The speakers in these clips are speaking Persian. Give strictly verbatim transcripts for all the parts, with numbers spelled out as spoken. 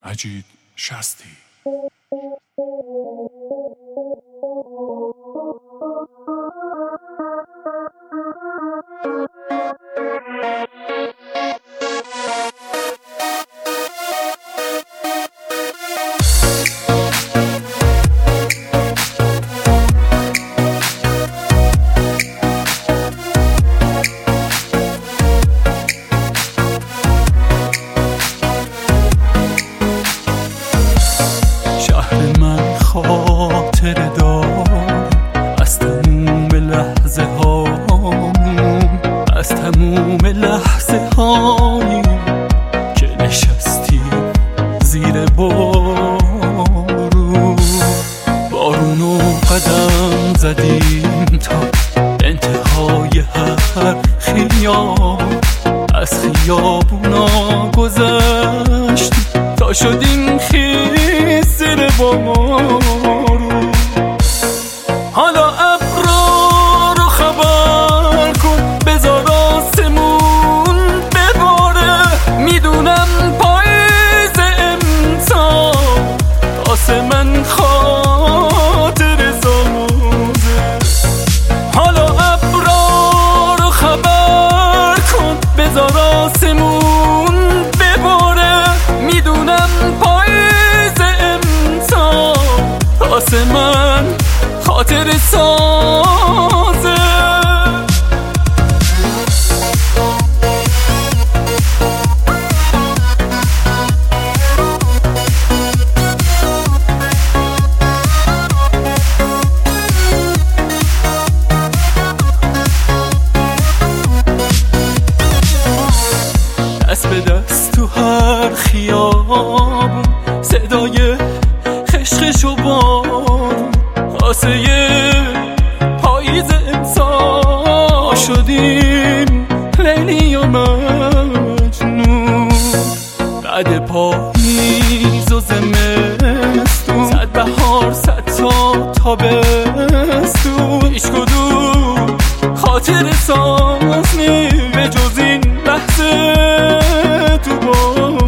مجید شصتی. خاطر دار از تموم لحظه هامون، از تموم لحظه هایی که نشستیم زیر بارون بارونو قدم زدیم تا انتهای هر خیابون، از خیابونا گذشتیم تا شدیم خیس زیر بارون. حالا ابرا رو خبر کن، بذار آسمون بباره، میدونم پاییز امسال واسه من خاطر سازه. حالا ابرا رو خبر کن، بذار آسمون بباره، میدونم پاییز امسال واسه من خاطر سازه. دست به دست تو هر خیابون، صدای خشخش و بارون، واسه یه پاییز امسال شدیم لیلی و مجنون. بعد پاییز و زمستون، صد بهار صد تا تابستون، هیچ کدوم خاطر ساز نی به جز این لحظه تو بارون.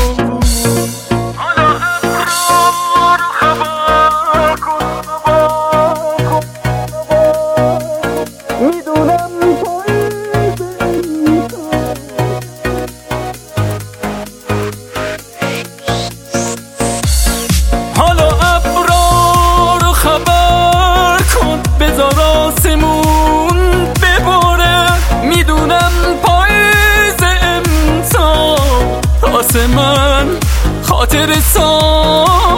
آسمون بباره، میدونم پاییز امسال واسه من خاطر ساز.